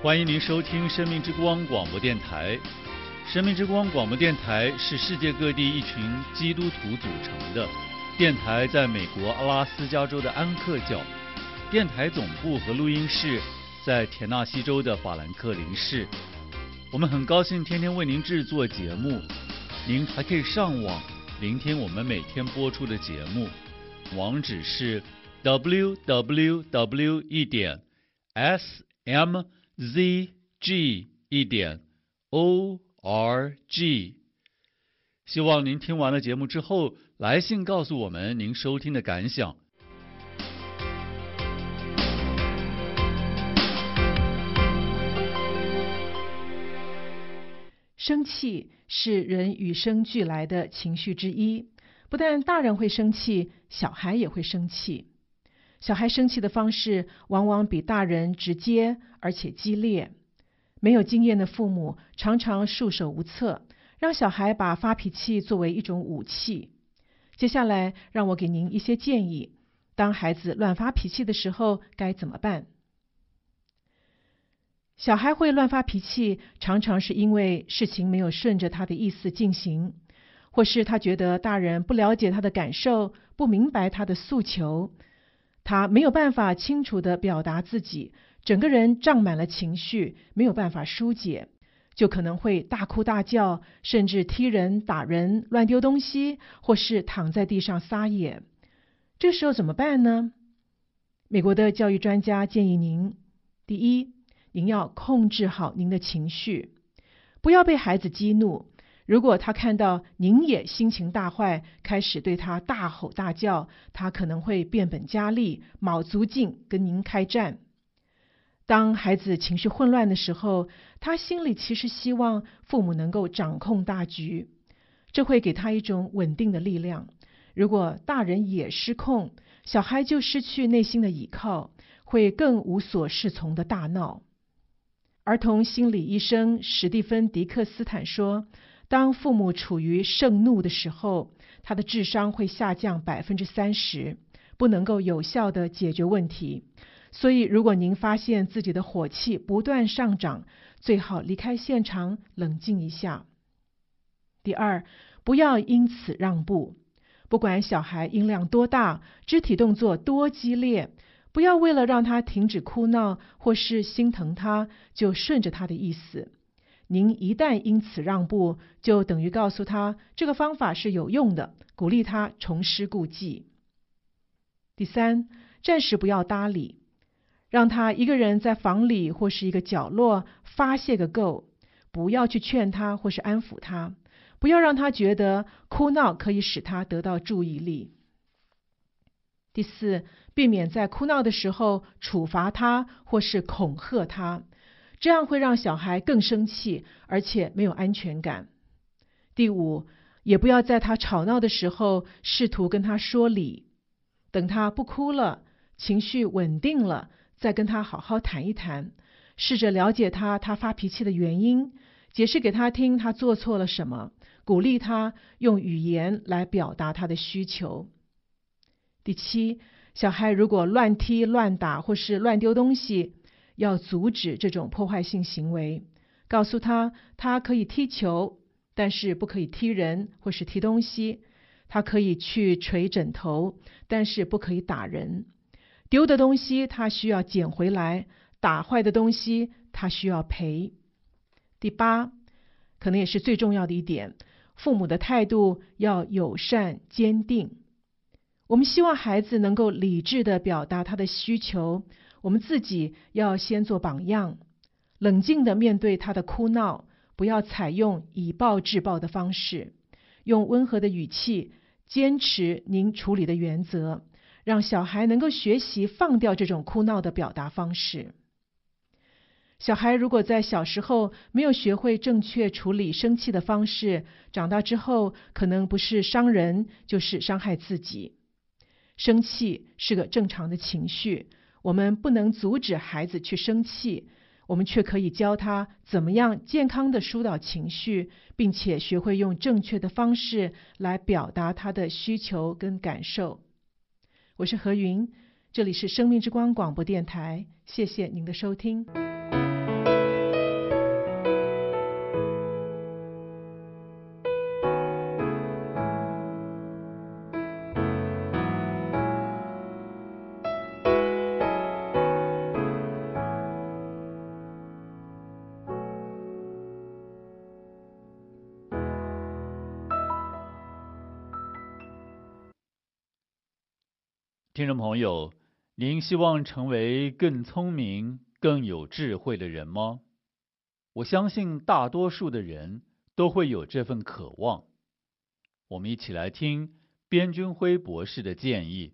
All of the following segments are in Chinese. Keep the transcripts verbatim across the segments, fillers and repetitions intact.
欢迎您收听生命之光广播电台。生命之光广播电台是世界各地一群基督徒组成的电台，在美国阿拉斯加州的安克教，电台总部和录音室在田纳西州的法兰克林市。我们很高兴天天为您制作节目，您还可以上网聆听我们每天播出的节目，网址是 double-u double-u double-u 一点 s m z g 一点 o r g。 希望您听完了节目之后来信告诉我们您收听的感想。 生气是人与生俱来的情绪之一，不但大人会生气，小孩也会生气。小孩生气的方式往往比大人直接而且激烈。没有经验的父母常常束手无策，让小孩把发脾气作为一种武器。接下来让我给您一些建议，当孩子乱发脾气的时候该怎么办？小孩会乱发脾气，常常是因为事情没有顺着他的意思进行，或是他觉得大人不了解他的感受，不明白他的诉求，他没有办法清楚地表达自己，整个人胀满了情绪，没有办法疏解，就可能会大哭大叫，甚至踢人、打人、乱丢东西，或是躺在地上撒野。这时候怎么办呢？美国的教育专家建议您，第一，您要控制好您的情绪，不要被孩子激怒。如果他看到您也心情大坏，开始对他大吼大叫，他可能会变本加厉，卯足劲跟您开战。当孩子情绪混乱的时候，他心里其实希望父母能够掌控大局，这会给他一种稳定的力量。如果大人也失控，小孩就失去内心的依靠，会更无所适从的大闹。儿童心理医生史蒂芬·迪克斯坦说，当父母处于盛怒的时候，他的智商会下降 百分之三十， 不能够有效地解决问题。所以如果您发现自己的火气不断上涨，最好离开现场，冷静一下。第二，不要因此让步。不管小孩音量多大，肢体动作多激烈，不要为了让他停止哭闹或是心疼他，就顺着他的意思。您一旦因此让步，就等于告诉他这个方法是有用的，鼓励他重施故技。第三，暂时不要搭理，让他一个人在房里或是一个角落发泄个够，不要去劝他或是安抚他，不要让他觉得哭闹可以使他得到注意力。第四，避免在哭闹的时候处罚他或是恐吓他，这样会让小孩更生气，而且没有安全感。第五，也不要在他吵闹的时候试图跟他说理，等他不哭了，情绪稳定了，再跟他好好谈一谈，试着了解他他发脾气的原因，解释给他听他做错了什么，鼓励他用语言来表达他的需求。第七，小孩如果乱踢乱打或是乱丢东西，要阻止这种破坏性行为，告诉他他可以踢球，但是不可以踢人或是踢东西，他可以去捶枕头，但是不可以打人，丢的东西他需要捡回来，打坏的东西他需要赔。第八，可能也是最重要的一点，父母的态度要友善坚定。我们希望孩子能够理智地表达他的需求，我们自己要先做榜样，冷静地面对他的哭闹，不要采用以暴制暴的方式，用温和的语气，坚持您处理的原则，让小孩能够学习放掉这种哭闹的表达方式。小孩如果在小时候没有学会正确处理生气的方式，长大之后可能不是伤人，就是伤害自己。生气是个正常的情绪，我们不能阻止孩子去生气，我们却可以教他怎么样健康的疏导情绪，并且学会用正确的方式来表达他的需求跟感受。我是何云，这里是生命之光广播电台，谢谢您的收听。 听众朋友，您希望成为更聪明、更有智慧的人吗？我相信大多数的人都会有这份渴望。我们一起来听边军辉博士的建议。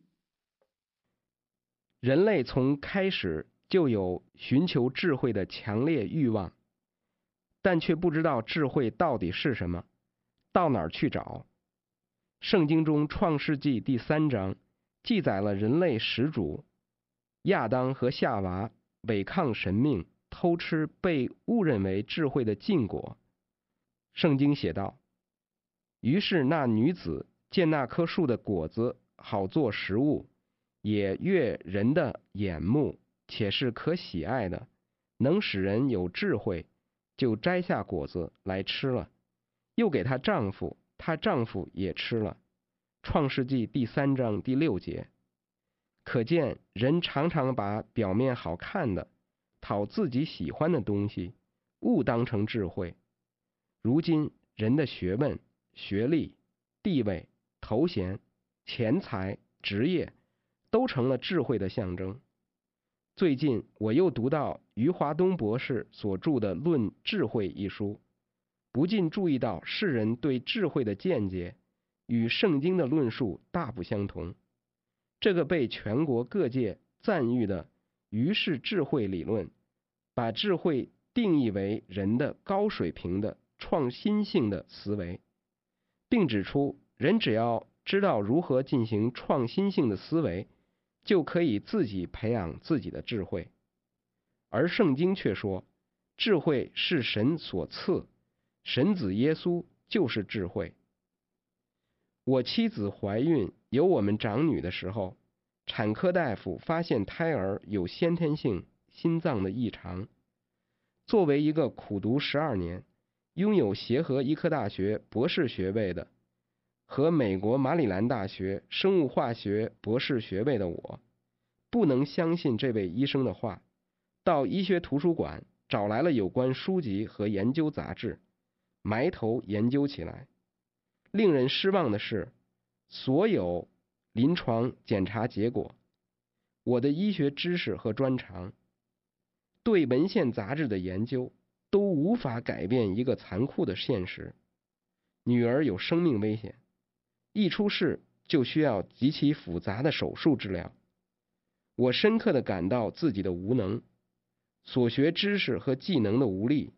人类从开始就有寻求智慧的强烈欲望，但却不知道智慧到底是什么，到哪儿去找。圣经中创世纪第三章记载了人类始祖亚当和夏娃违抗神命，偷吃被误认为智慧的禁果。圣经写道：于是那女子见那棵树的果子好做食物，也悦人的眼目，且是可喜爱的，能使人有智慧，就摘下果子来吃了，又给她丈夫，她丈夫也吃了。创世纪第三章第六节。可见人常常把表面好看的、讨自己喜欢的东西误当成智慧。如今人的学问、学历、地位、头衔、钱财、职业都成了智慧的象征。最近我又读到余华东博士所著的《论智慧》一书，不禁注意到世人对智慧的见解与圣经的论述大不相同。这个被全国各界赞誉的余氏智慧理论，把智慧定义为人的高水平的创新性的思维，并指出人只要知道如何进行创新性的思维，就可以自己培养自己的智慧。而圣经却说，智慧是神所赐，神子耶稣就是智慧。我妻子怀孕有我们长女的时候，产科大夫发现胎儿有先天性心脏的异常。作为一个苦读十二年、拥有协和医科大学博士学位的和美国马里兰大学生物化学博士学位的我，不能相信这位医生的话，到医学图书馆找来了有关书籍和研究杂志，埋头研究起来。令人失望的是，所有临床检查结果，我的医学知识和专长，对文献杂志的研究，都无法改变一个残酷的现实：女儿有生命危险，一出事就需要极其复杂的手术治疗。我深刻地感到自己的无能，所学知识和技能的无力，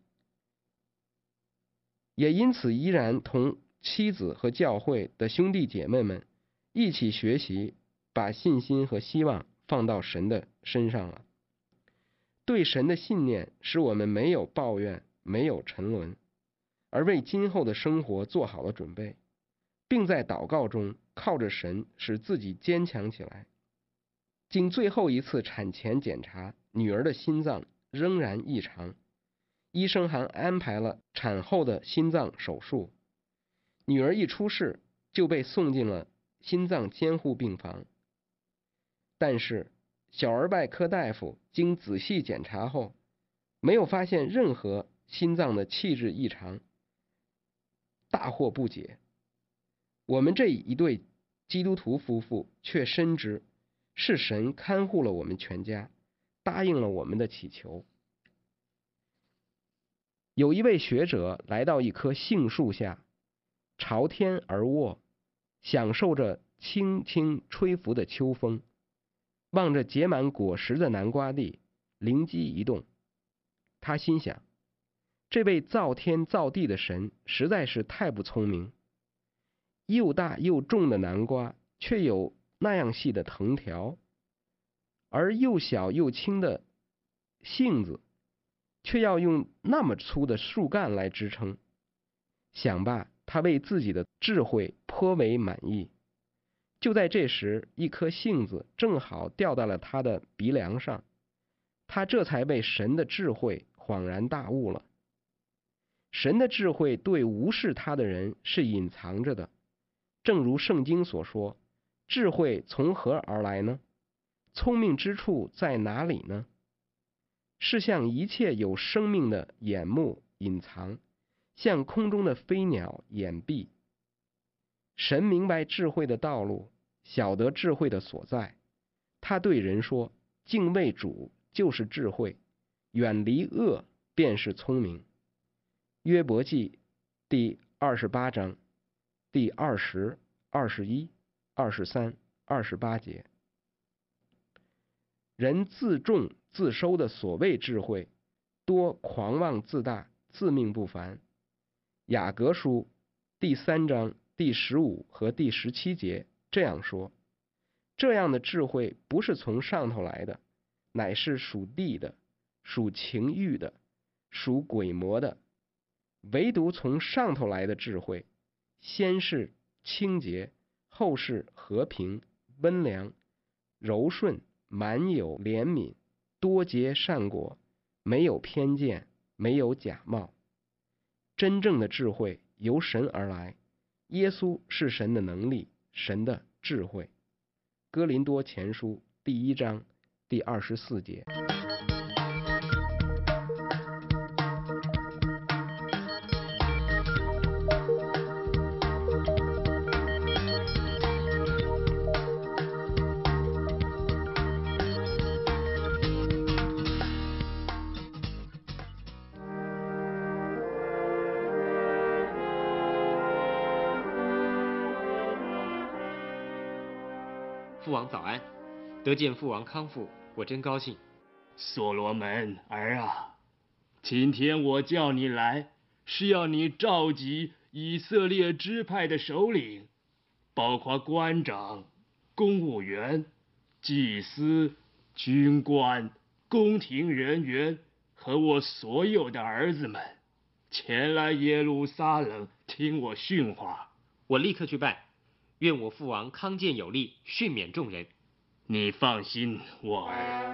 也因此依然同妻子和教会的兄弟姐妹们一起学习，把信心和希望放到神的身上了。对神的信念使我们没有抱怨，没有沉沦，而为今后的生活做好了准备，并在祷告中靠着神使自己坚强起来。经最后一次产前检查，女儿的心脏仍然异常，医生还安排了产后的心脏手术。女儿一出事就被送进了心脏监护病房，但是小儿外科大夫经仔细检查后，没有发现任何心脏的气质异常，大惑不解。我们这一对基督徒夫妇却深知是神看护了我们全家，答应了我们的祈求。有一位学者来到一棵杏树下，朝天而卧，享受着轻轻吹拂的秋风，望着结满果实的南瓜地，灵机一动。他心想，这位造天造地的神实在是太不聪明，又大又重的南瓜却有那样细的藤条，而又小又轻的杏子却要用那么粗的树干来支撑。想罢，他为自己的智慧颇为满意。就在这时，一颗杏子正好掉到了他的鼻梁上，他这才被神的智慧恍然大悟了。神的智慧对无视他的人是隐藏着的，正如圣经所说，智慧从何而来呢？聪明之处在哪里呢？是向一切有生命的眼目隐藏，向空中的飞鸟掩蔽。神明白智慧的道路，晓得智慧的所在， 他对人说：敬畏主就是智慧，远离恶便是聪明。约伯记第二十八章第二十、二十一、二十三、二十八节。人自重自收的所谓智慧，多狂妄自大，自命不凡。雅各书第三章第十五和第十七节这样说：这样的智慧不是从上头来的，乃是属地的，属情欲的，属鬼魔的。唯独从上头来的智慧，先是清洁，后是和平、温良、柔顺、满有怜悯，多结善果，没有偏见，没有假冒。真正的智慧由神而来，耶稣是神的能力，神的智慧。哥林多前书第一章第二十四节。 父王早安，得见父王康复，我真高兴。 所罗门儿啊，今天我叫你来，是要你召集以色列支派的首领，包括官长、公务员、祭司、军官、宫廷人员和我所有的儿子们，前来耶路撒冷听我训话。 我立刻去办。愿我父王康健有力，训勉众人。 你放心，我儿。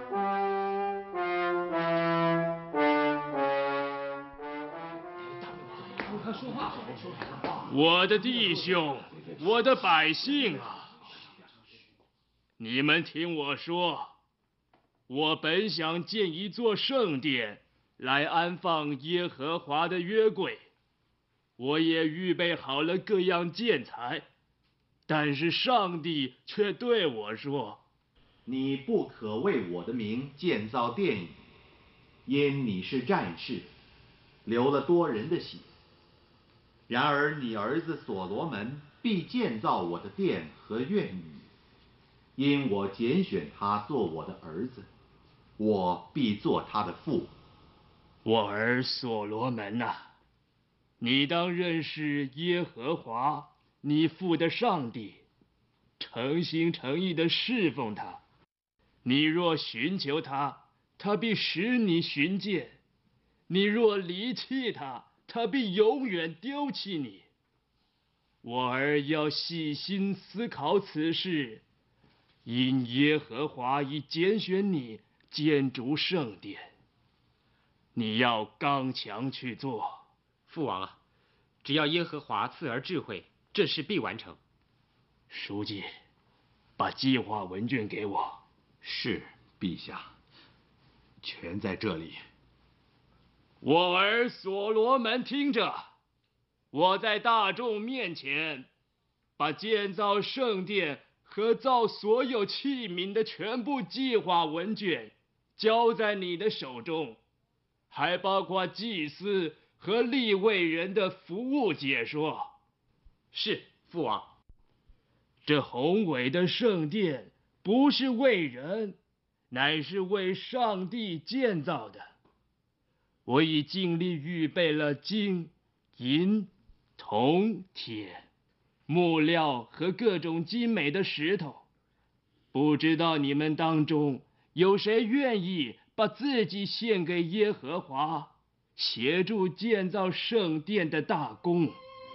我的弟兄，我的百姓啊，你们听我说，我本想建一座圣殿，来安放耶和华的约柜，我也预备好了各样建材。但是上帝却对我说： 你不可为我的名建造殿宇，因你是战士，流了多人的血。然而你儿子所罗门必建造我的殿和院宇，因我拣选他做我的儿子，我必做他的父。 我儿所罗门啊，你当认识耶和华你父的上帝，诚心诚意地侍奉他。你若寻求他，他必使你寻见；你若离弃他，他必永远丢弃你。我儿要细心思考此事，因耶和华已拣选你建筑圣殿，你要刚强去做。 父王啊，只要耶和华赐儿智慧，这事必完成。 书记，把计划文卷给我。 是，陛下，全在这里。 我儿所罗门听着，我在大众面前，把建造圣殿和造所有器皿的全部计划文卷交在你的手中，还包括祭司和利未人的服务解说。 是，父王。 这宏伟的圣殿不是为人，乃是为上帝建造的。我已尽力预备了金、银、铜、铁、木料和各种精美的石头。不知道你们当中有谁愿意把自己献给耶和华，协助建造圣殿的大功？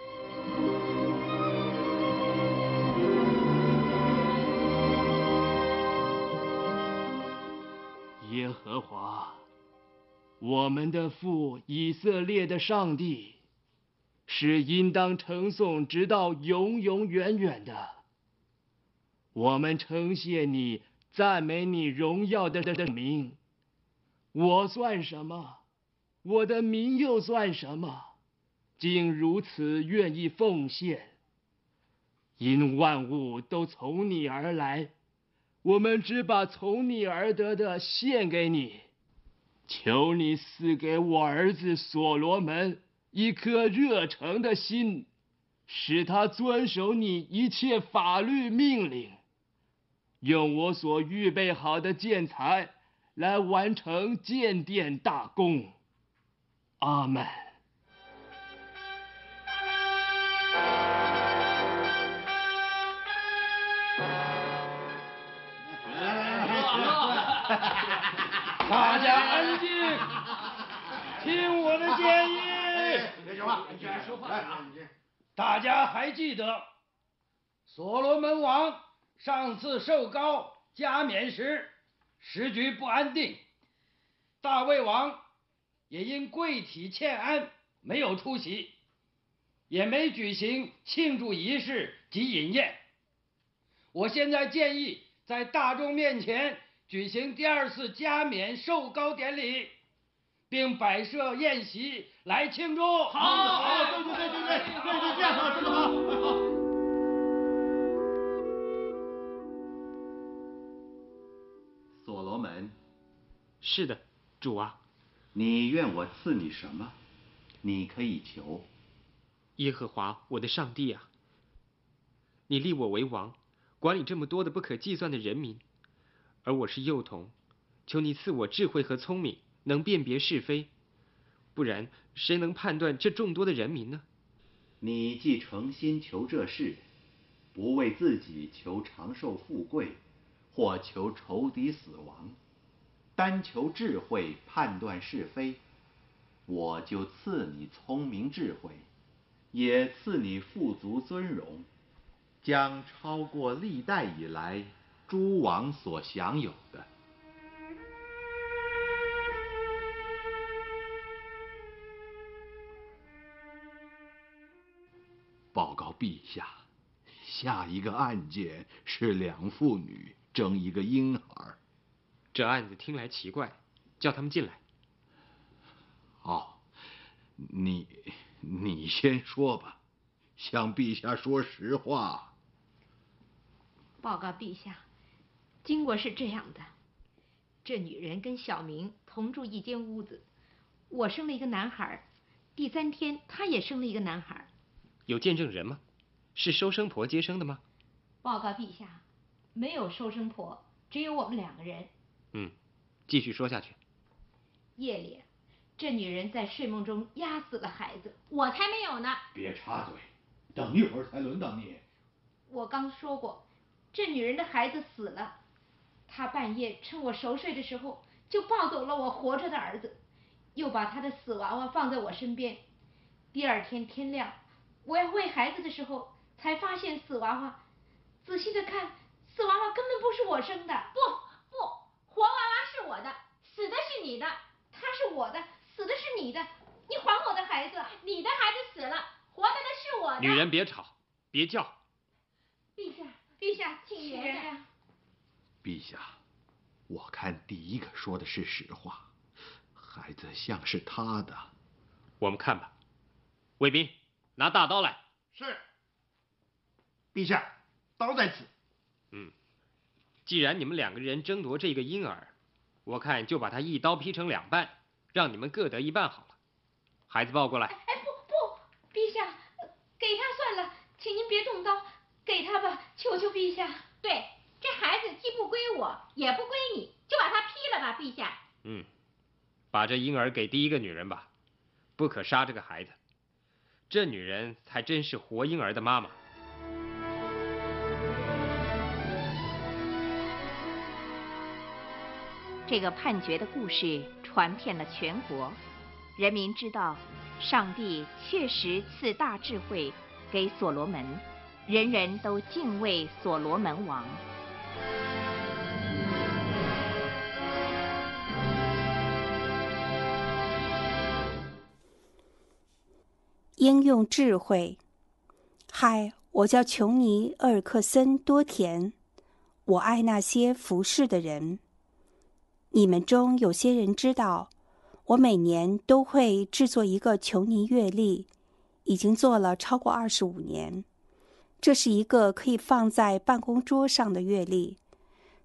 耶和华，我们的父以色列的上帝，是应当称颂直到永永远远的。我们称谢你，赞美你荣耀的名。我算什么？我的名又算什么？竟如此愿意奉献。因万物都从你而来， 我们只把从你而得的献给你。求你赐给我儿子所罗门一颗热诚的心，使他遵守你一切法律命令，用我所预备好的建材来完成建殿大功。阿们。 大家安静，听我的建议。 别说话，你说话。 大家还记得，所罗门王上次受膏加冕时，时局不安定，大卫王也因贵体欠安没有出席，也没举行庆祝仪式及饮宴。我现在建议在大众面前举行第二次加冕受膏典礼，并摆设宴席来庆祝。好， 好，对对对对对对对，这样好，这个好，好。 所罗门， 是的，主啊。 你愿我赐你什么？你可以求。 耶和华我的上帝啊，你立我为王，管理这么多的不可计算的人民，而我是幼童，求你赐我智慧和聪明，能辨别是非，不然谁能判断这众多的人民呢？ 你既诚心求这事，不为自己求长寿富贵，或求仇敌死亡，单求智慧判断是非，我就赐你聪明智慧，也赐你富足尊荣，将超过历代以来诸王所享有的。报告陛下，下一个案件是两妇女争一个婴儿。 这案子听来奇怪，叫他们进来。 哦，你你先说吧，向陛下说实话。 报告陛下，经过是这样的，这女人跟小明同住一间屋子，我生了一个男孩，第三天她也生了一个男孩。 有见证人吗？是收生婆接生的吗？ 报告陛下，没有收生婆，只有我们两个人。 嗯，继续说下去。 夜里，这女人在睡梦中压死了孩子，我才没有呢。 别插嘴，等一会儿才轮到你。 我刚说过，这女人的孩子死了，她半夜趁我熟睡的时候，就抱走了我活着的儿子，又把她的死娃娃放在我身边。第二天天亮，我要喂孩子的时候，才发现死娃娃。仔细的看，死娃娃根本不是我生的。不不，活娃娃是我的，死的是你的。他是我的，死的是你的。你还我的孩子，你的孩子死了，活着的是我的。 女人别吵，别叫。 陛下，陛下，请原谅。 陛下，我看第一个说的是实话，孩子像是他的。 我们看吧。卫兵，拿大刀来。 是。陛下，刀在此。 嗯，既然你们两个人争夺这个婴儿，我看就把他一刀劈成两半，让你们各得一半好了。孩子抱过来。 哎，不不，陛下，给他算了，请您别动刀，给他吧，求求陛下。对，这孩子既不归我，也不归你，就把他劈了吧，陛下。 嗯，把这婴儿给第一个女人吧，不可杀这个孩子。这女人才真是活婴儿的妈妈。 这个判决的故事传遍了全国，人民知道上帝确实赐大智慧给所罗门，人人都敬畏所罗门王。 应用智慧。嗨，我叫琼尼·厄尔克森多田，我爱那些服侍的人。你们中有些人知道，我每年都会制作一个琼尼月历，已经做了超过二十五年。这是一个可以放在办公桌上的月历，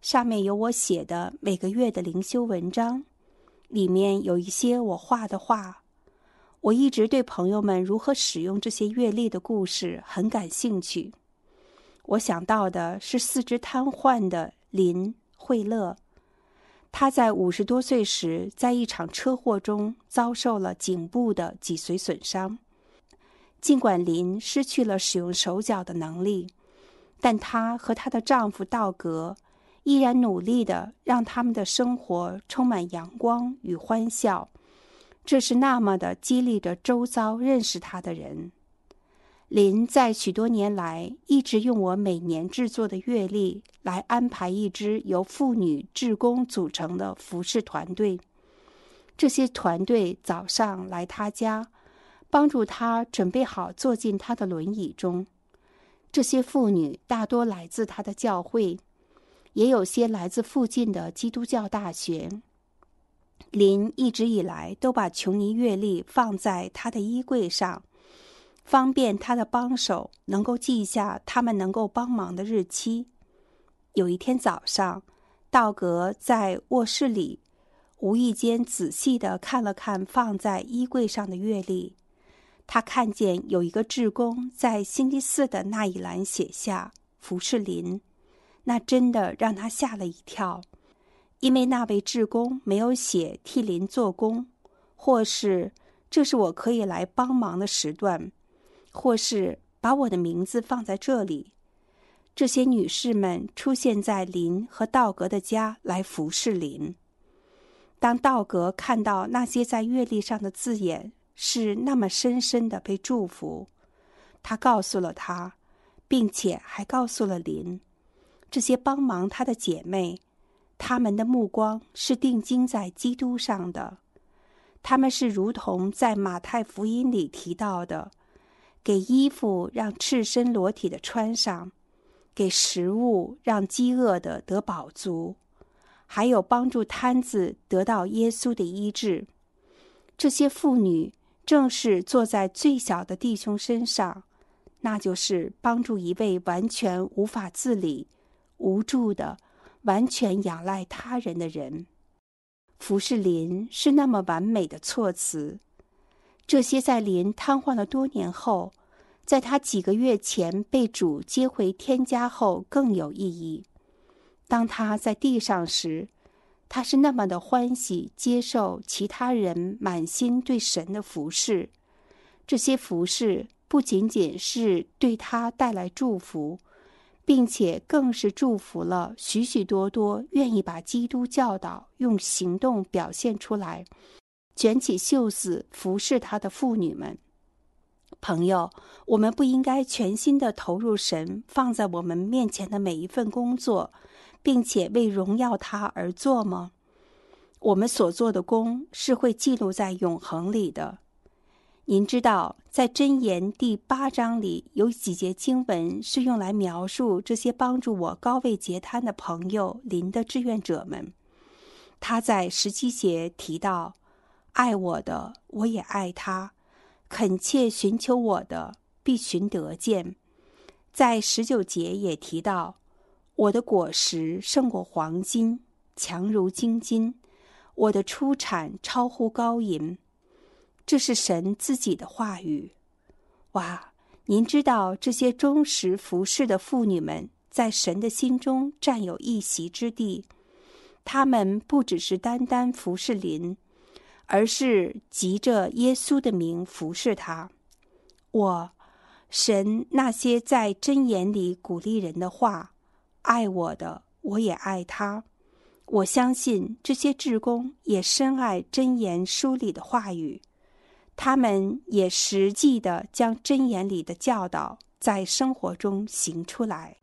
上面有我写的每个月的灵修文章，里面有一些我画的画。我一直对朋友们如何使用这些阅历的故事很感兴趣。我想到的是四肢瘫痪的林惠勒，他在五十多岁时，在一场车祸中遭受了颈部的脊髓损伤。尽管林失去了使用手脚的能力，但她和她的丈夫道格依然努力地让他们的生活充满阳光与欢笑。这是那么的激励着周遭认识她的人。林在许多年来一直用我每年制作的月历来安排一支由妇女志工组成的服侍团队。这些团队早上来她家，帮助她准备好坐进她的轮椅中。这些妇女大多来自她的教会，也有些来自附近的基督教大学。林一直以来都把琼尼月历放在她的衣柜上，方便她的帮手能够记下他们能够帮忙的日期。有一天早上，道格在卧室里无意间仔细地看了看放在衣柜上的月历，他看见有一个志工在星期四的那一栏写下服侍林，那真的让他吓了一跳，因为那位志工没有写替林做工，或是这是我可以来帮忙的时段，或是把我的名字放在这里。这些女士们出现在林和道格的家来服侍林。当道格看到那些在月历上的字眼是那么深深的被祝福，他告诉了他，并且还告诉了林，这些帮忙他的姐妹，她们的目光是定睛在基督上的。她们是如同在马太福音里提到的，给衣服让赤身裸体的穿上，给食物让饥饿的得饱足，还有帮助瘫子得到耶稣的医治。这些妇女正是坐在最小的弟兄身上，那就是帮助一位完全无法自理、无助的、完全仰赖他人的人。服侍林是那么完美的措辞。这些在林瘫痪了多年后，在他几个月前被主接回天家后更有意义。当他在地上时，他是那么的欢喜接受其他人满心对神的服侍。这些服侍不仅仅是对他带来祝福，并且更是祝福了许许多多愿意把基督教导用行动表现出来，卷起袖子服侍他的妇女们。朋友，我们不应该全心地投入神放在我们面前的每一份工作，并且为荣耀他而做吗？我们所做的工是会记录在永恒里的。您知道，在箴言第八章里有几节经文是用来描述这些帮助我高位截瘫的朋友林的志愿者们。他在十七节提到，爱我的，我也爱他，恳切寻求我的，必寻得见。在十九节也提到，我的果实胜过黄金，强如精金，我的出产超乎高银。这是神自己的话语。哇，您知道这些忠实服侍的妇女们在神的心中占有一席之地。她们不只是单单服侍林，而是急着耶稣的名服侍他。我，神那些在箴言里鼓励人的话，爱我的，我也爱他。我相信这些志工也深爱箴言书里的话语，他们也实际地将箴言里的教导在生活中行出来。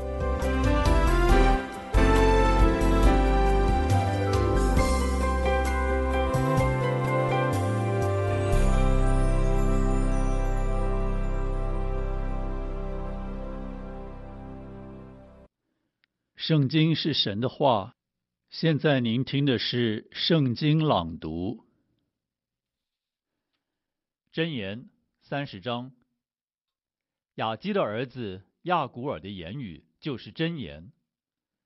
圣经是神的话，现在您听的是圣经朗读。箴言三十章，雅基的儿子亚古尔的言语就是箴言。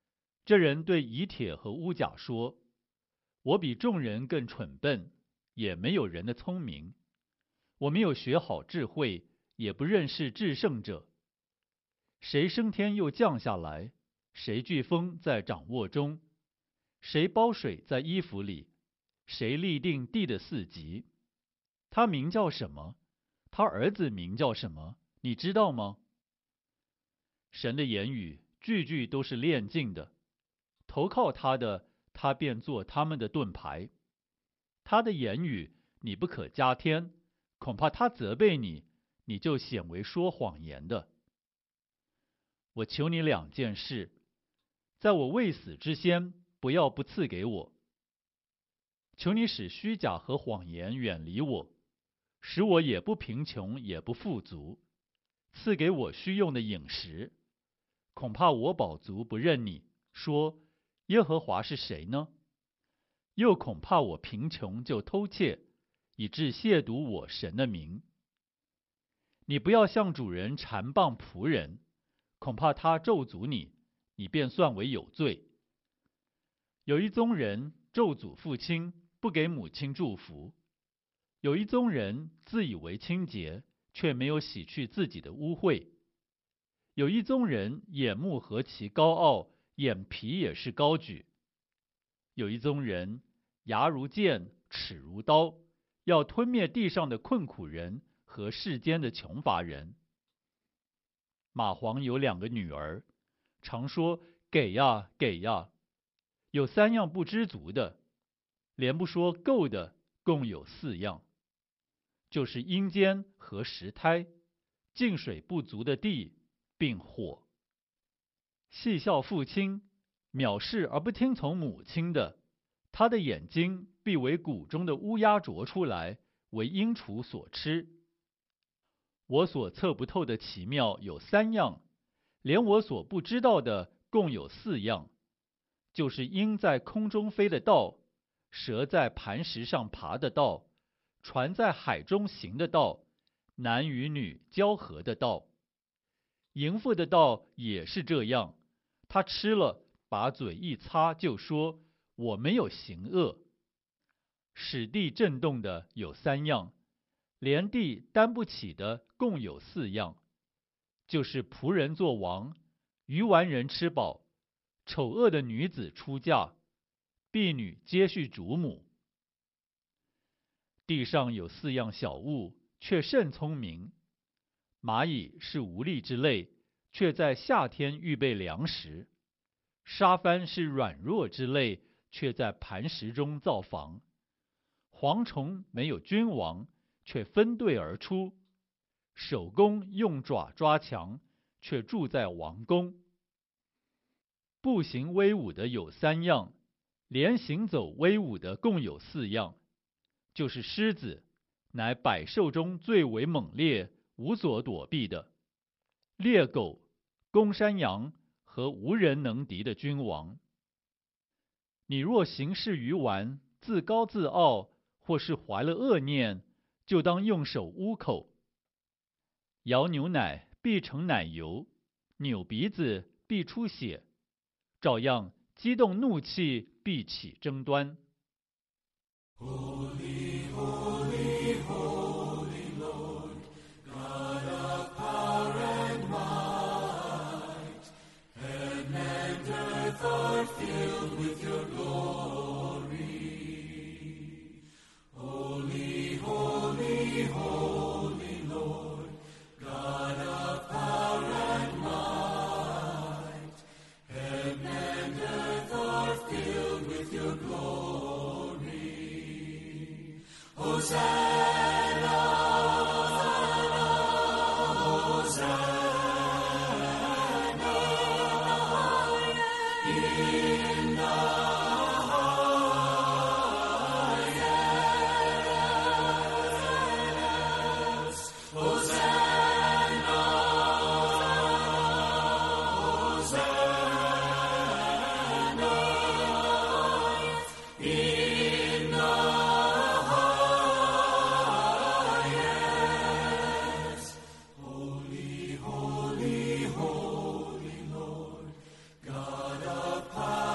这人对以铁和乌甲说：我比众人更蠢笨，也没有人的聪明。我没有学好智慧，也不认识至圣者。谁升天又降下来？谁飓风在掌握中？谁包水在衣服里？谁立定地的四极？他名叫什么？他儿子名叫什么？你知道吗？神的言语句句都是炼净的，投靠他的，他便做他们的盾牌。他的言语你不可加添，恐怕他责备你，你就显为说谎言的。我求你两件事，在我未死之先，不要不赐给我。求你使虚假和谎言远离我，使我也不贫穷也不富足，赐给我需用的饮食。恐怕我饱足不认你，说耶和华是谁呢？又恐怕我贫穷就偷窃，以致亵渎我神的名。你不要向主人缠谤仆人，恐怕他咒诅你，你便算为有罪。有一宗人咒诅父亲，不给母亲祝福；有一宗人自以为清洁，却没有洗去自己的污秽；有一宗人眼目何其高傲，眼皮也是高举；有一宗人牙如剑，齿如刀，要吞灭地上的困苦人和世间的穷乏人。蚂蟥有两个女儿，常说给呀给呀，有三样不知足的，连不说够的，共有四样，就是阴间和石胎，净水不足的地，并火。戏笑父亲，藐视而不听从母亲的，他的眼睛必为谷中的乌鸦啄出来，为鹰雏所吃。我所测不透的奇妙有三样，连我所不知道的共有四样，就是鹰在空中飞的道，蛇在磐石上爬的道，船在海中行的道，男与女交合的道。淫妇的道也是这样，他吃了，把嘴一擦，就说我没有行恶。使地震动的有三样，连地担不起的共有四样，就是仆人做王，愚顽人吃饱，丑恶的女子出嫁，婢女接续主母。地上有四样小物，却甚聪明。蚂蚁是无力之类，却在夏天预备粮食；沙帆是软弱之类，却在磐石中造房；蝗虫没有君王，却分队而出；守宫用爪抓墙，却住在王宫。步行威武的有三样，连行走威武的共有四样，就是狮子，乃百兽中最为猛烈，无所躲避的；猎狗、公山羊和无人能敌的君王。你若行事愚顽，自高自傲，或是怀了恶念，就当用手捂口。摇牛奶必成奶油，扭鼻子必出血，照样激动怒气必起争端。Holy, holy, holy Lord, God of power and might, heaven and earth are filled with your glory. Holy, holy, holy Lord, God of power and might, heaven and earth are filled with your glory. Hosanna, Hosanna, in the highest. Hosanna, Hosanna, in the highest. Holy, holy, holy Lord, God of power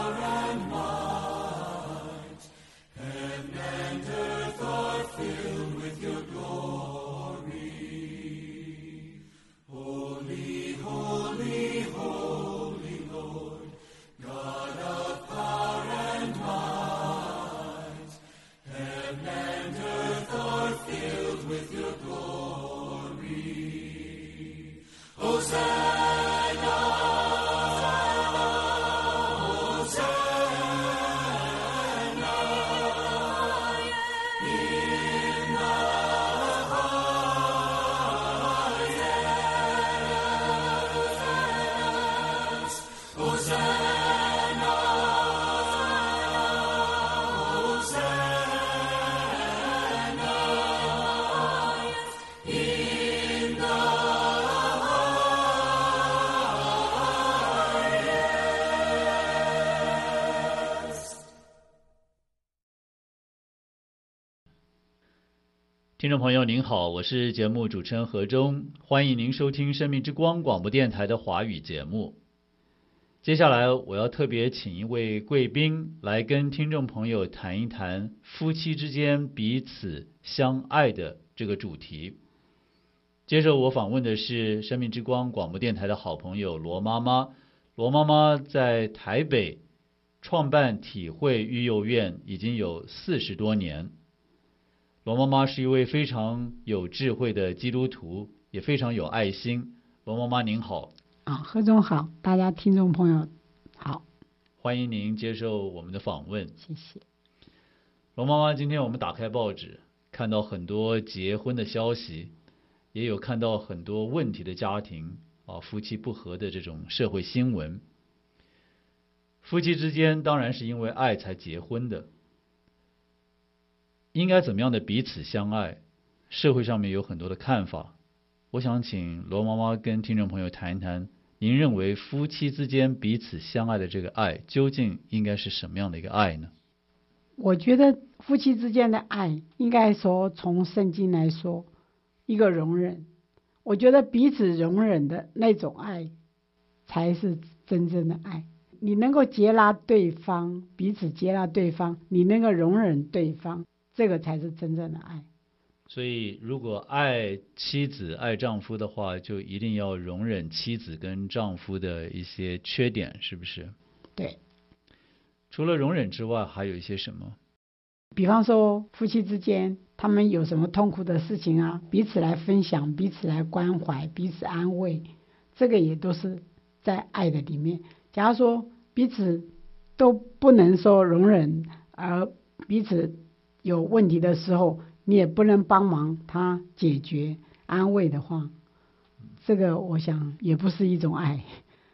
听众朋友您好，我是节目主持人何忠，欢迎您收听生命之光广播电台的华语节目。接下来我要特别请一位贵宾来跟听众朋友谈一谈夫妻之间彼此相爱的这个主题。接受我访问的是生命之光广播电台的好朋友罗妈妈。罗妈妈在台北创办体会育幼院已经有四十多年。罗妈妈是一位非常有智慧的基督徒，也非常有爱心。罗妈妈您好。 啊，何总好，大家听众朋友好， 欢迎您接受我们的访问。 谢谢。 罗妈妈，今天我们打开报纸，看到很多结婚的消息，也有看到很多问题的家庭啊，夫妻不和的这种社会新闻。夫妻之间当然是因为爱才结婚的，应该怎么样的彼此相爱？社会上面有很多的看法，我想请罗妈妈跟听众朋友谈一谈，您认为夫妻之间彼此相爱的这个爱，究竟应该是什么样的一个爱呢？ 我觉得夫妻之间的爱，应该说从圣经来说，一个容忍。我觉得彼此容忍的那种爱，才是真正的爱。你能够接纳对方，彼此接纳对方，你能够容忍对方，这个才是真正的爱。 所以如果爱妻子爱丈夫的话，就一定要容忍妻子跟丈夫的一些缺点，是不是？ 对。 除了容忍之外，还有一些什么？ 比方说夫妻之间他们有什么痛苦的事情啊，彼此来分享，彼此来关怀，彼此安慰，这个也都是在爱的里面。假如说彼此都不能说容忍，而彼此有问题的时候你也不能帮忙他解决安慰的话，这个我想也不是一种爱。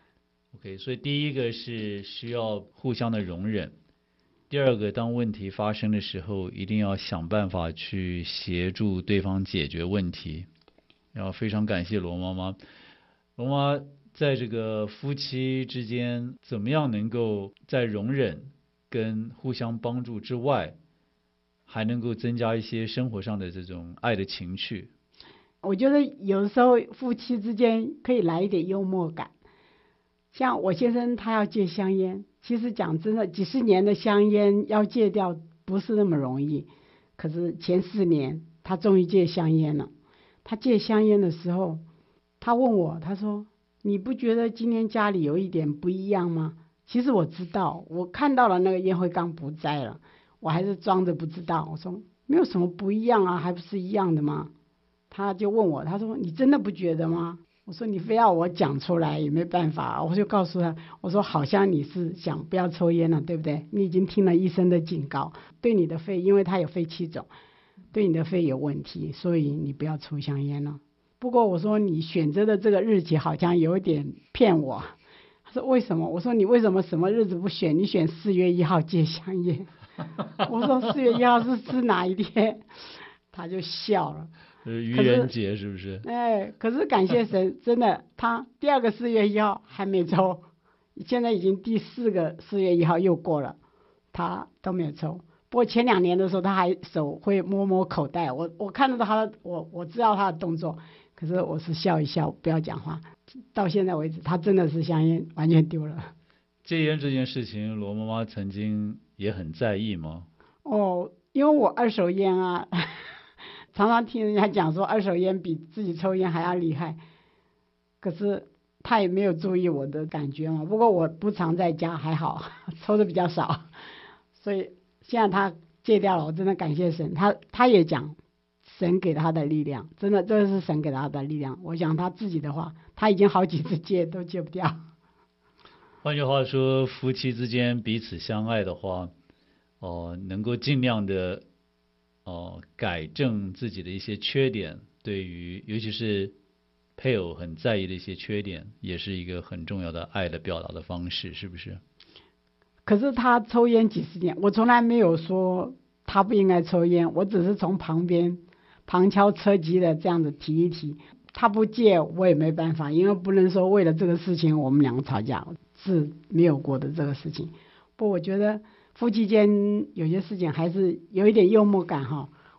OK， 所以第一个是需要互相的容忍，第二个当问题发生的时候一定要想办法去协助对方解决问题。然后非常感谢罗妈妈。罗妈在这个夫妻之间怎么样能够在容忍跟互相帮助之外，还能够增加一些生活上的这种爱的情趣？ 我觉得有时候夫妻之间可以来一点幽默感。像我先生他要戒香烟，其实讲真的，几十年的香烟要戒掉不是那么容易。可是前四年他终于戒香烟了。他戒香烟的时候，他问我，他说：“你不觉得今天家里有一点不一样吗？”其实我知道，我看到了那个烟灰缸不在了，我还是装着不知道。我说没有什么不一样啊，还不是一样的吗？他就问我，他说：“你真的不觉得吗？”我说你非要我讲出来也没办法，我就告诉他，我说好像你是想不要抽烟了，对不对？你已经听了医生的警告，对你的肺，因为他有肺气肿，对你的肺有问题，所以你不要抽香烟了。不过我说你选择的这个日期好像有点骗我。他说为什么？我说你为什么什么日子不选？你选四月一号戒香烟。我说四月一号是是哪一天？他就笑了。 愚人节是不是？ 哎，可是感谢神，真的，他第二个四月一号还没抽，现在已经第四个四月一号又过了，他都没有抽。不过前两年的时候，他还手会摸摸口袋，我我看到他的，我我知道他的动作，可是我是笑一笑，不要讲话。到现在为止，他真的是香烟完全丢了。 戒烟这件事情，罗妈妈曾经也很在意吗？ 哦，因为我二手烟啊。常常听人家讲说二手烟比自己抽烟还要厉害，可是他也没有注意我的感觉嘛。不过我不常在家，还好抽的比较少，所以现在他戒掉了，我真的感谢神。他他也讲神给他的力量，真的这是神给他的力量。我讲他自己的话，他已经好几次戒都戒不掉。 换句话说，夫妻之间彼此相爱的话，哦、呃，能够尽量的。哦，改正自己的一些缺点，对于尤其是配偶很在意的一些缺点，也是一个很重要的爱的表达的方式，是不是？ 可是他抽烟几十年，我从来没有说他不应该抽烟，我只是从旁边旁敲侧击的这样子提一提。他不戒，我也没办法，因为不能说为了这个事情我们两个吵架，是没有过的这个事情。不过我觉得夫妻间有些事情还是有一点幽默感哈。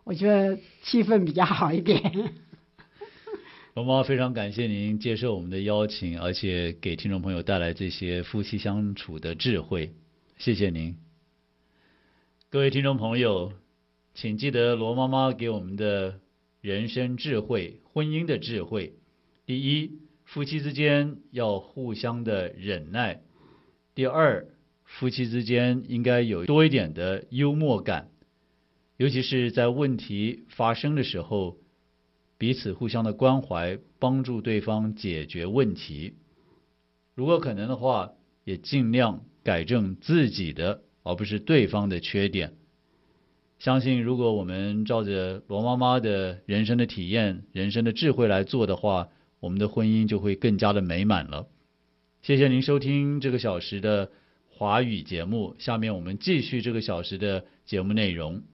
我觉得气氛比较好一点。 罗妈非常感谢您接受我们的邀请，而且给听众朋友带来这些夫妻相处的智慧，谢谢您。各位听众朋友，请记得罗妈妈给我们的人生智慧、婚姻的智慧。第一，夫妻之间要互相的忍耐；第二，夫妻之间应该有多一点的幽默感，尤其是在问题发生的时候，彼此互相的关怀，帮助对方解决问题。如果可能的话，也尽量改正自己的，而不是对方的缺点。相信如果我们照着罗妈妈的人生的体验、人生的智慧来做的话，我们的婚姻就会更加的美满了。谢谢您收听这个小时的华语节目，下面我们继续这个小时的节目内容。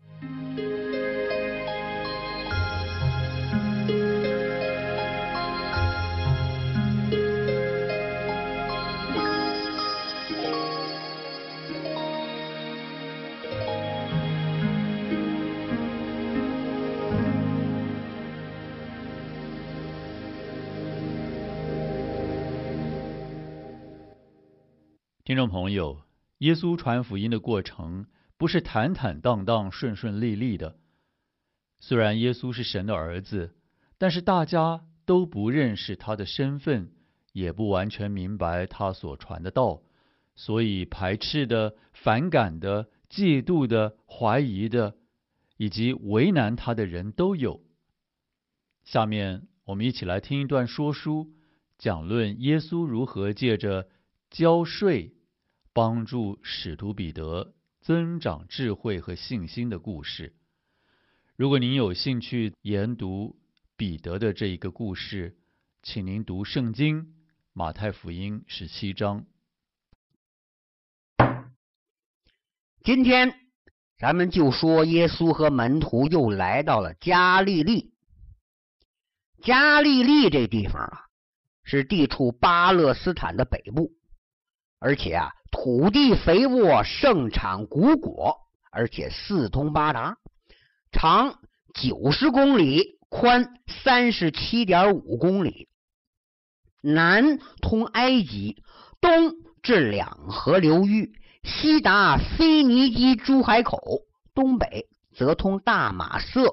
听众朋友，耶稣传福音的过程不是坦坦荡荡、顺顺利利的。虽然耶稣是神的儿子，但是大家都不认识他的身份，也不完全明白他所传的道，所以排斥的、反感的、嫉妒的、怀疑的，以及为难他的人都有。下面我们一起来听一段说书，讲论耶稣如何借着交税帮助使徒彼得增长智慧和信心的故事。如果您有兴趣研读彼得的这一个故事，请您读圣经马太福音十七章。 今天咱们就说耶稣和门徒又来到了加利利。加利利这地方啊，是地处巴勒斯坦的北部，而且啊，土地肥沃，盛产谷果，而且四通八达，长九十公里，宽三十七点五公里，南通埃及，东至两河流域，西达腓尼基诸海口，东北则通大马色。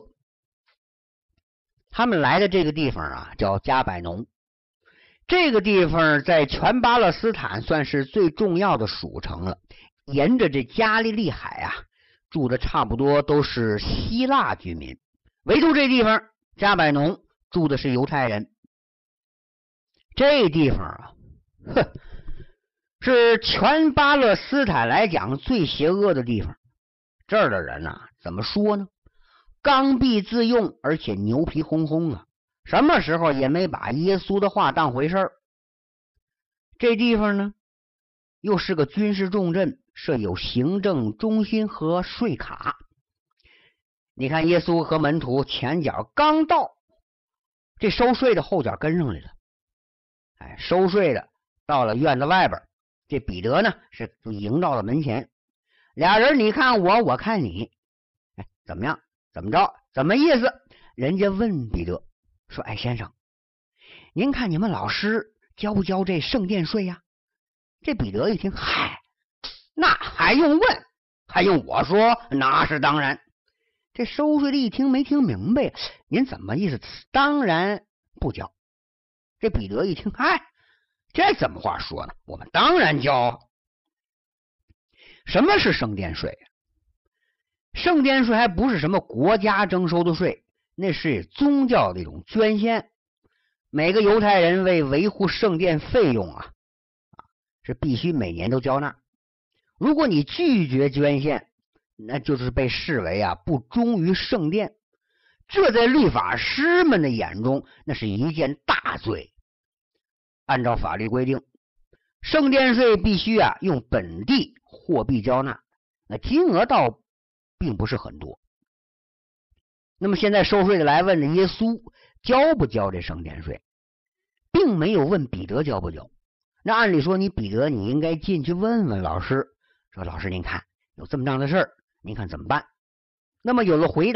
他们来的这个地方啊，叫加百农。这个地方在全巴勒斯坦算是最重要的属城了。沿着这加利利海啊，住的差不多都是希腊居民，唯独这地方加百农住的是犹太人。这地方啊，哼，是全巴勒斯坦来讲最邪恶的地方。这儿的人呐、啊，怎么说呢？刚愎自用，而且牛皮哄哄啊，什么时候也没把耶稣的话当回事儿。这地方呢，又是个军事重镇，设有行政中心和税卡。你看耶稣和门徒前脚刚到，这收税的后脚跟上来了。哎，收税的到了院子外边，这彼得呢是就迎到了门前。俩人你看我，我看你，哎，怎么样？怎么着？怎么意思？人家问彼得说：“哎，先生，您看你们老师交不交这圣殿税呀？”这彼得一听，嗨，那还用问？还用我说？那是当然。这收税的一听没听明白，您怎么意思？当然不交。这彼得一听，嗨，这怎么话说呢？我们当然交。什么是圣殿税呀？圣殿税还不是什么国家征收的税，那是宗教的一种捐献。每个犹太人为维护圣殿费用啊，是必须每年都交纳。如果你拒绝捐献，那就是被视为啊不忠于圣殿，这在律法师们的眼中，那是一件大罪。按照法律规定，圣殿税必须啊用本地货币交纳，那金额倒并不是很多。那么现在收税的来问了耶稣交不交这圣殿税，并没有问彼得交不交。那按理说你彼得你应该进去问问老师，说老师您看有这么样的事儿，您看怎么办？那么有了回答，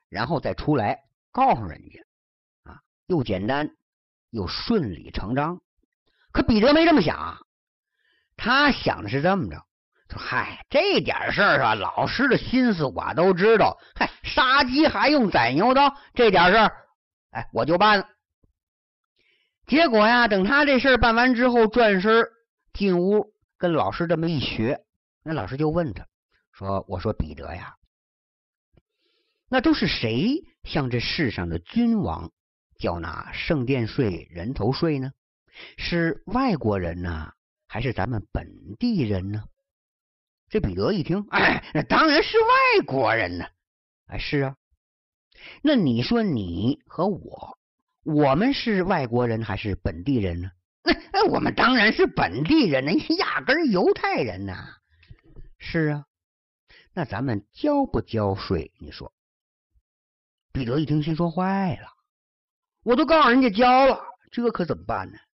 然后再出来告诉人家啊，又简单又顺理成章。可彼得没这么想，他想的是这么着，说嗨，这点事儿啊，老师的心思我都知道，嗨，杀鸡还用宰牛刀，这点事儿哎我就办了。结果呀，等他这事儿办完之后，转身进屋跟老师这么一学，那老师就问他说，我说彼得呀，那都是谁向这世上的君王交纳圣殿税、人头税呢？是外国人呢，还是咱们本地人呢？这彼得一听，哎，那当然是外国人呢。哎，是啊，那你说你和我，我们是外国人还是本地人呢？那我们当然是本地人呢，压根儿犹太人呐。是啊，那咱们交不交税？你说？彼得一听，心说坏了，我都告诉人家交了，这可怎么办呢？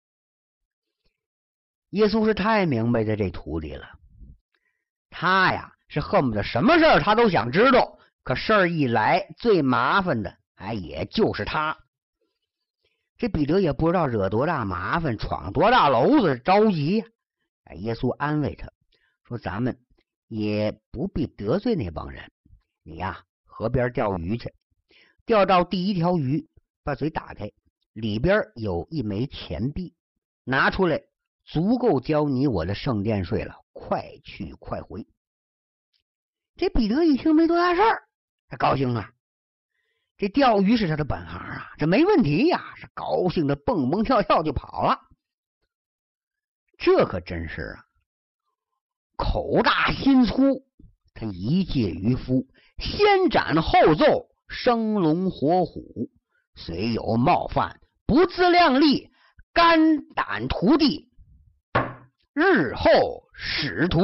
耶稣是太明白这徒弟了，他呀是恨不得什么事儿他都想知道，可事儿一来，最麻烦的哎也就是他。这彼得也不知道惹多大麻烦，闯多大娄子，着急呀、啊。耶稣安慰他说：“咱们也不必得罪那帮人，你呀河边钓鱼去，钓到第一条鱼，把嘴打开，里边有一枚钱币，拿出来，足够交你我的圣殿税了，快去快回。”这彼得一听没多大事儿，他高兴啊。这钓鱼是他的本行啊，这没问题呀，是高兴的蹦蹦跳跳就跑了。这可真是啊，口大心粗，他一介渔夫，先斩后奏，生龙活虎，虽有冒犯，不自量力，肝胆涂地，日后使徒。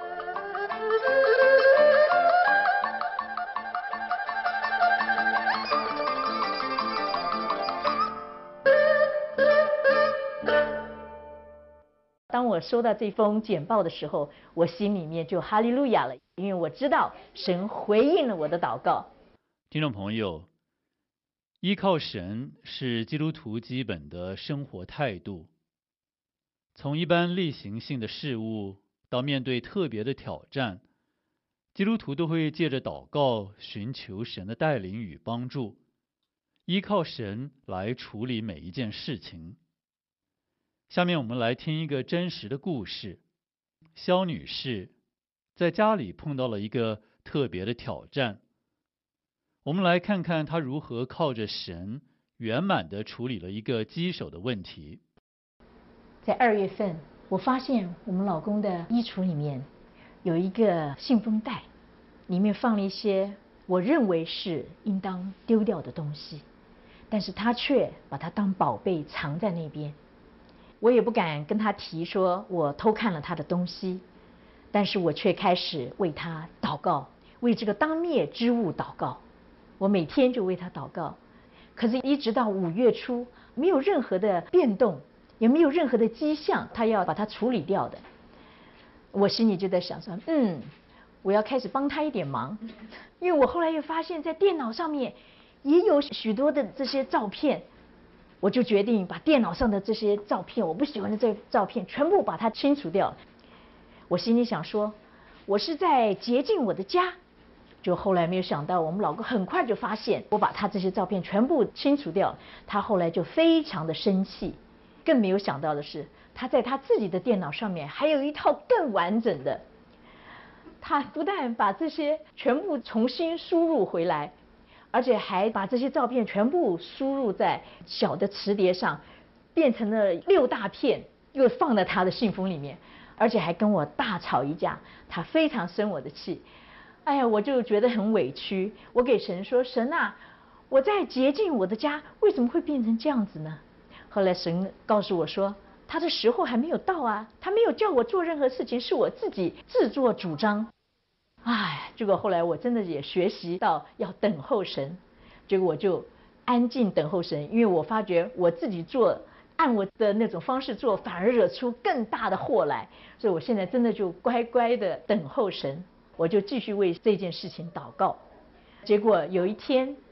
当我收到这封简报的时候，我心里面就哈利路亚了，因为我知道神回应了我的祷告。 听众朋友，依靠神是基督徒基本的生活态度。从一般例行性的事物到面对特别的挑战，基督徒都会借着祷告寻求神的带领与帮助，依靠神来处理每一件事情。下面我们来听一个真实的故事。肖女士在家里碰到了一个特别的挑战，我们来看看她如何靠着神圆满地处理了一个棘手的问题。 在二月份，我发现我们老公的衣橱里面有一个信封袋，里面放了一些我认为是应当丢掉的东西，但是他却把它当宝贝藏在那边。我也不敢跟他提说我偷看了他的东西，但是我却开始为他祷告，为这个当灭之物祷告。我每天就为他祷告，可是一直到五月初，没有任何的变动，也没有任何的迹象他要把它处理掉的。我心里就在想说，嗯，我要开始帮他一点忙，因为我后来又发现在电脑上面也有许多的这些照片。我就决定把电脑上的这些照片，我不喜欢的这些照片全部把它清除掉。我心里想说，我是在洁净我的家。就后来没有想到，我们老公很快就发现我把他这些照片全部清除掉，他后来就非常的生气。更没有想到的是，他在他自己的电脑上面还有一套更完整的。他不但把这些全部重新输入回来，而且还把这些照片全部输入在小的磁碟上，变成了六大片，又放在他的信封里面，而且还跟我大吵一架，他非常生我的气。哎呀，我就觉得很委屈，我给神说，神啊，我在洁净我的家，为什么会变成这样子呢？后来神告诉我说，他的时候还没有到啊，他没有叫我做任何事情，是我自己自作主张。哎，结果后来我真的也学习到要等候神，结果我就安静等候神，因为我发觉我自己做按我的那种方式做，反而惹出更大的祸来，所以我现在真的就乖乖的等候神，我就继续为这件事情祷告。结果有一天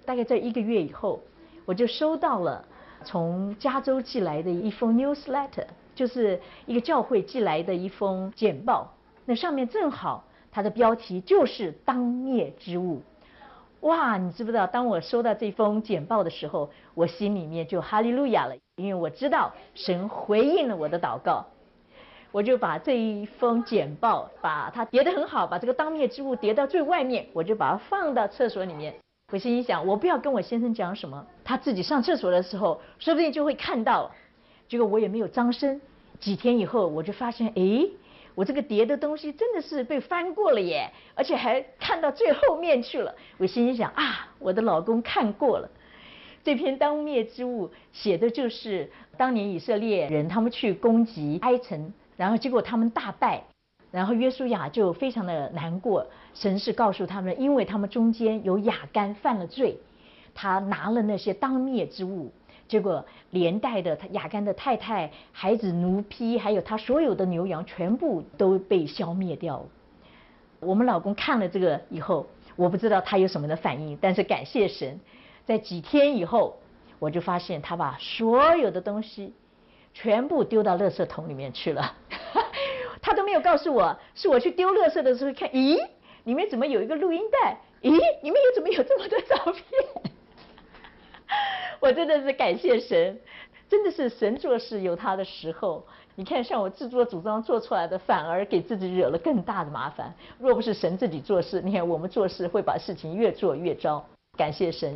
大概在一个月以后，我就收到了从加州寄来的一封 newsletter， 就是一个教会寄来的一封简报。那上面正好它的标题就是当灭之物。哇，你知不知道，当我收到这封简报的时候，我心里面就哈利路亚了，因为我知道神回应了我的祷告。我就把这一封简报，把它叠得很好，把这个当灭之物叠到最外面，我就把它放到厕所里面。我心里想，我不要跟我先生讲什么，他自己上厕所的时候，说不定就会看到。结果我也没有张声。几天以后，我就发现，哎，我这个叠的东西真的是被翻过了耶，而且还看到最后面去了。我心里想啊，我的老公看过了。这篇当灭之物写的就是当年以色列人他们去攻击埃城，然后结果他们大败，然后约书亚就非常的难过。神是告诉他们，因为他们中间有亚干犯了罪，他拿了那些当灭之物，结果连带的他亚干的太太、孩子、奴婢，还有他所有的牛羊，全部都被消灭掉了。我们老公看了这个以后，我不知道他有什么的反应，但是感谢神，在几天以后，我就发现他把所有的东西全部丢到垃圾桶里面去了。他都没有告诉我，是我去丢垃圾的时候看，咦，里面怎么有一个录音带？咦，里面又怎么有这么多照片？我真的是感谢神，真的是神做事有他的时候。你看，像我自作主张做出来的，反而给自己惹了更大的麻烦。若不是神自己做事，你看我们做事会把事情越做越糟。感谢神。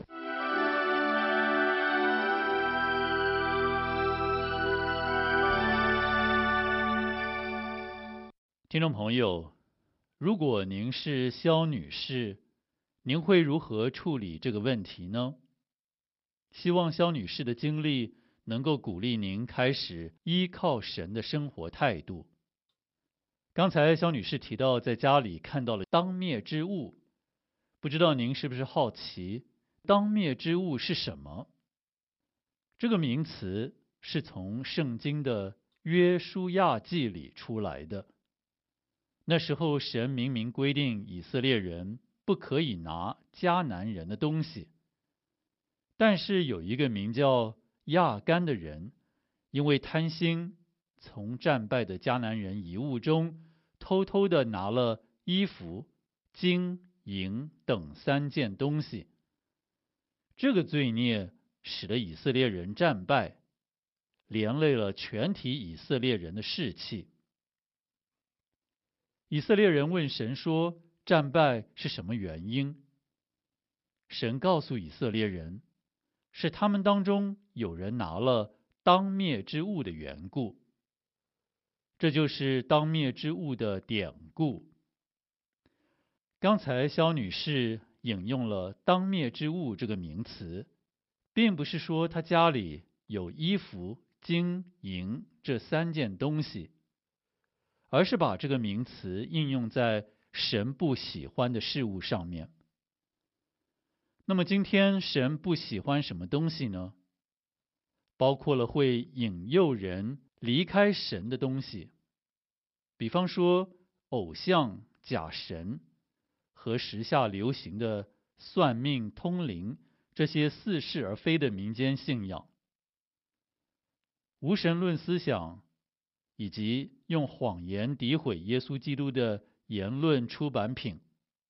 听众朋友，如果您是肖女士，您会如何处理这个问题呢？希望肖女士的经历能够鼓励您开始依靠神的生活态度。刚才肖女士提到在家里看到了当灭之物，不知道您是不是好奇，当灭之物是什么？这个名词是从圣经的约书亚记里出来的。那时候神明明规定以色列人不可以拿迦南人的东西，但是有一个名叫亚干的人，因为贪心，从战败的迦南人遗物中偷偷地拿了衣服、金银等三件东西。这个罪孽使得以色列人战败，连累了全体以色列人的士气。以色列人问神说，战败是什么原因？神告诉以色列人，是他们当中有人拿了当灭之物的缘故。这就是当灭之物的典故。刚才肖女士引用了当灭之物这个名词，并不是说她家里有衣服、金银这三件东西，而是把这个名词应用在神不喜欢的事物上面。那么今天神不喜欢什么东西呢？包括了会引诱人离开神的东西，比方说偶像、假神和时下流行的算命、通灵这些似是而非的民间信仰，无神论思想，以及用谎言诋毁耶稣基督的言论出版品。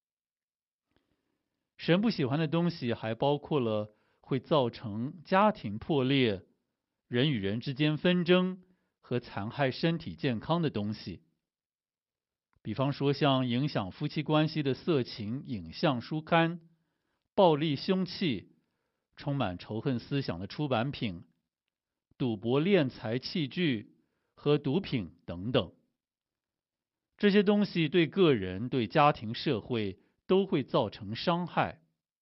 神不喜欢的东西还包括了会造成家庭破裂、人与人之间纷争和残害身体健康的东西，比方说像影响夫妻关系的色情影像书刊、暴力凶器、充满仇恨思想的出版品、赌博敛财器具和毒品等等。这些东西对个人、对家庭、社会都会造成伤害。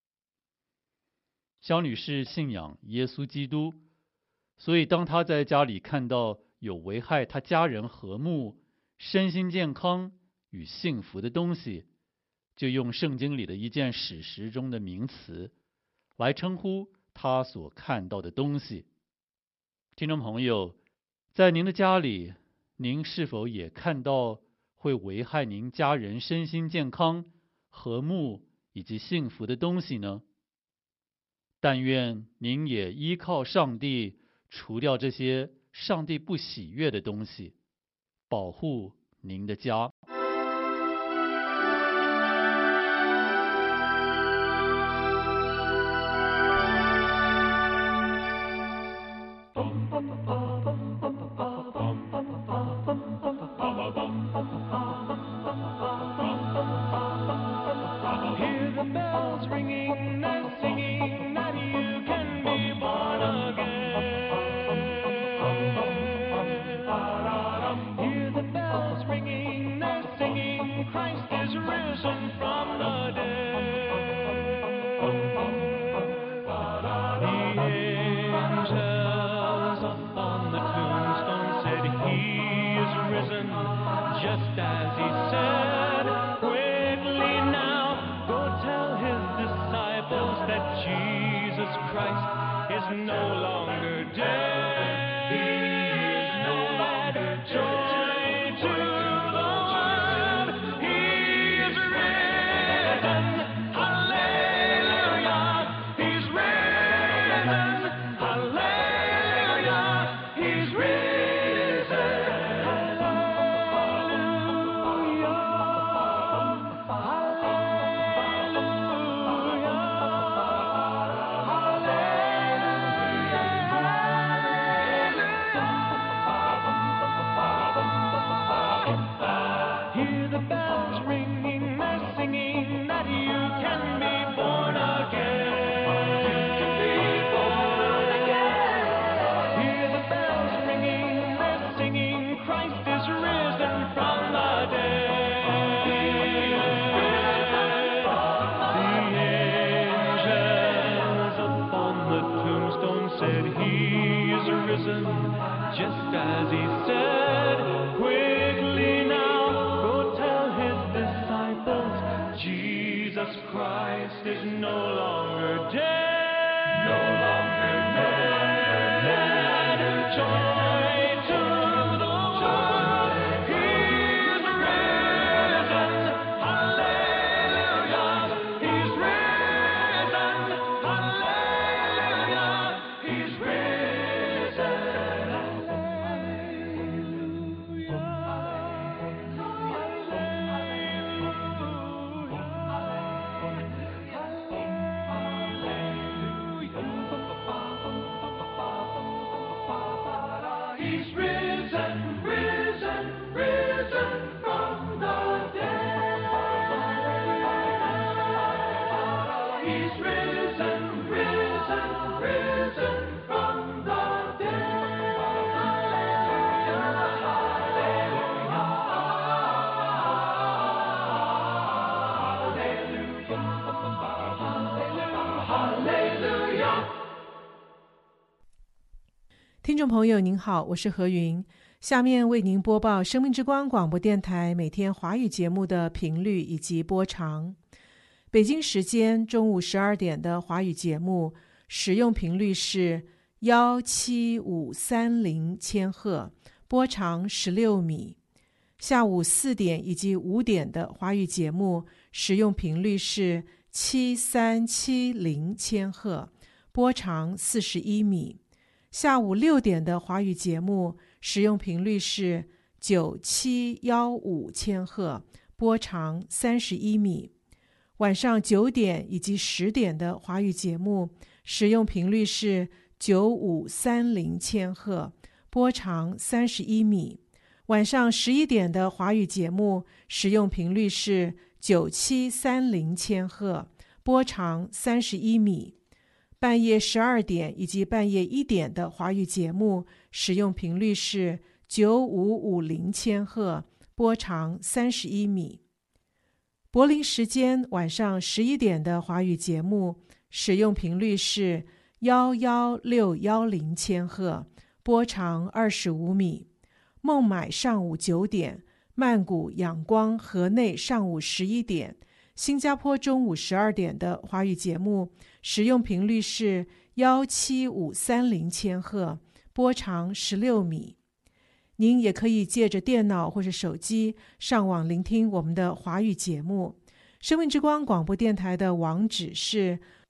肖女士信仰耶稣基督，所以当她在家里看到有危害她家人和睦、身心健康与幸福的东西，就用圣经里的一件史实中的名词来称呼她所看到的东西。听众朋友，在您的家里，您是否也看到会危害您家人身心健康、和睦以及幸福的东西呢？ 但愿您也依靠上帝，除掉这些上帝不喜悦的东西，保护您的家。 听众朋友您好，我是何云，下面为您播报生命之光广播电台每天华语节目的频率以及播长。北京时间中午十二点的华语节目使用频率是一七五三零千赫，波长十六米。下午四点以及五点的华语节目使用频率是七三七零千赫，波长四十一米。下午六点的华语节目使用频率是九七一五千赫，波长三十一米。晚上九点以及十点的华语节目使用频率是九五三零千赫，波长三十一米。晚上十一点的华语节目使用频率是九七三零千赫，波长三十一米。半夜十二点以及半夜一点的华语节目使用频率是九五五零千赫，波长三十一米。柏林时间晚上十一点的华语节目使用频率是一一六一零千赫，波长二十五米。孟买上午九点，曼谷、仰光、河内上午十一点，新加坡中午十二点的华语节目使用频率是一七五三零千赫，波长十六米。您也可以借着电脑或是手机上网聆听我们的华语节目。生命之光广播电台的网址是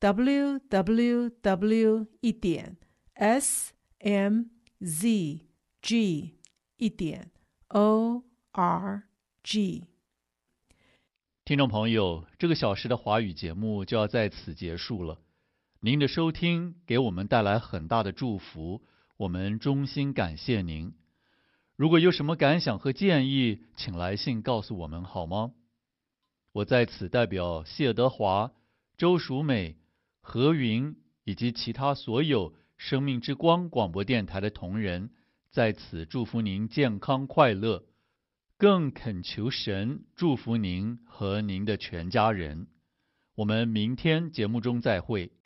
w w w 一点 s m z g 一点 o r g。 听众朋友，这个小时的华语节目就要在此结束了。您的收听给我们带来很大的祝福，我们衷心感谢您。如果有什么感想和建议，请来信告诉我们好吗？我在此代表谢德华、周淑美、何云以及其他所有生命之光广播电台的同仁，在此祝福您健康快乐，更恳求神祝福您和您的全家人。我们明天节目中再会。